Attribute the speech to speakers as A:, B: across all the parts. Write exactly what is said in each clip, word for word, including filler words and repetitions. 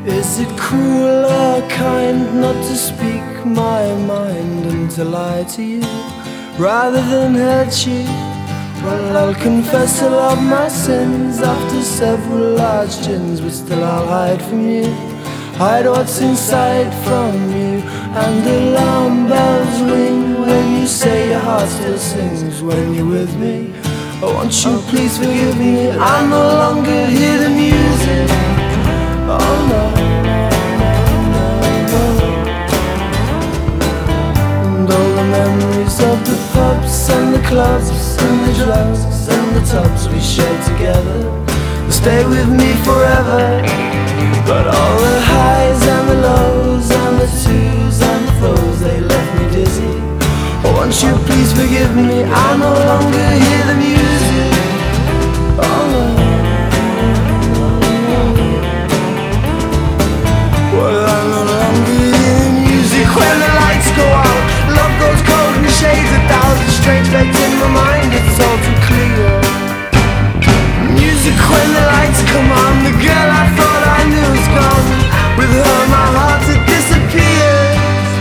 A: Is it cruel or kind not to speak my mind and to lie to you rather than hurt you? Well, I'll confess all of my sins after several large gins, but still I'll hide from you, hide what's inside from you. And alarm bells ring when you say your heart still sings when you're with me. Oh, won't you please forgive me, I no longer hear the music. Oh no, no, no, no. And all the memories of the pubs and the clubs and the drugs and the tubs we shared together will stay with me forever. But all the highs and the lows and the twos and the foes, they left me dizzy. Oh, won't you please forgive me, I no longer hear the music. Oh no. Well, I no longer hear the music when the lights go out. Love goes cold and shades a thousand strange lights in my mind, it's all too clear. Music when the lights come on, the girl I thought I knew is gone. With her my heart had disappeared.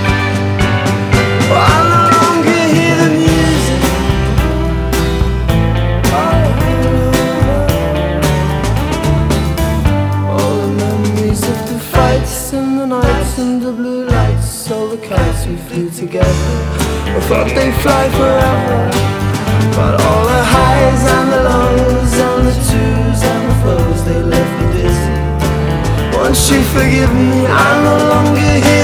A: Oh, I no longer hear the music. Oh, all the memories of the fights and the nights and the blue lights, all the kites we flew together, I thought they'd fly forever. But all the highs and the lows and the twos and the foes, they left me dizzy. Won't you forgive me, I no longer hear